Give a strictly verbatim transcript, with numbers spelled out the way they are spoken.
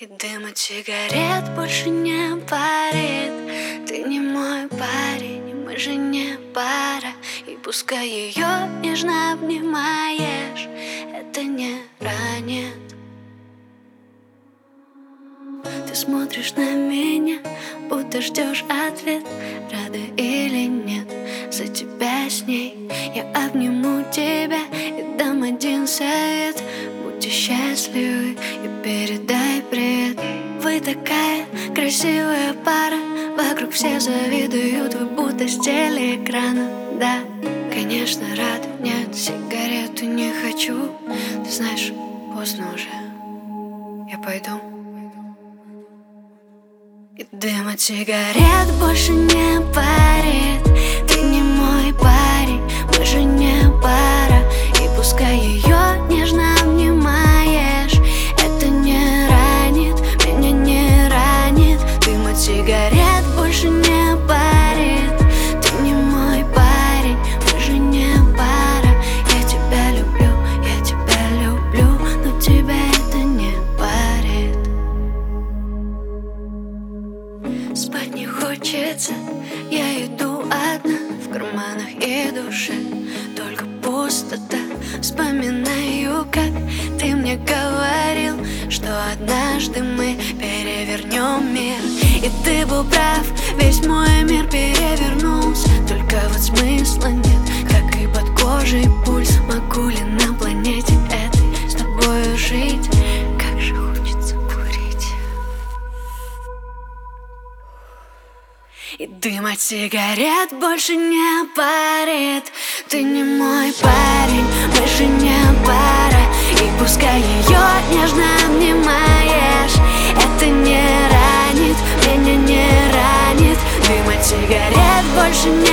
И дым от сигарет больше не парит. Ты не мой парень, мы же не пара. И пускай ее нежно обнимаешь, это не ранит. Ты смотришь на меня, будто ждешь ответ, рада или нет за тебя с ней. Я обниму тебя и дам один совет: будьте счастливы и передай привет. Вы такая красивая пара, вокруг все завидуют, вы будто с телеэкрана. Да, конечно, рада, нет, сигарету не хочу. Ты знаешь, поздно уже, я пойду. И дым от сигарет больше не парит. Ты не мой парень, мы же не пара. И пускай ее нежно обнимаешь, это не ранит, меня не ранит. Дым от сигарет больше не парит. Ты не мой парень, мы же не пара. Я тебя люблю, я тебя люблю, но тебя это не парит. Спать не хочется, я иду одна, в карманах и душе только пустота. Вспоминаю, как ты мне говорил, что однажды мы перевернем мир. И ты был прав, весь мой мир перевернулся. Только вот смысла нет, как и под кожей пульс. Могу ли на планете этой с тобою жить? Как же хочется курить. И дым от сигарет больше не парит. Ты не мой парень, мы же не пара. И пускай ее нежно обнимаешь, это не ранит, меня не ранит. Дым от сигарет больше не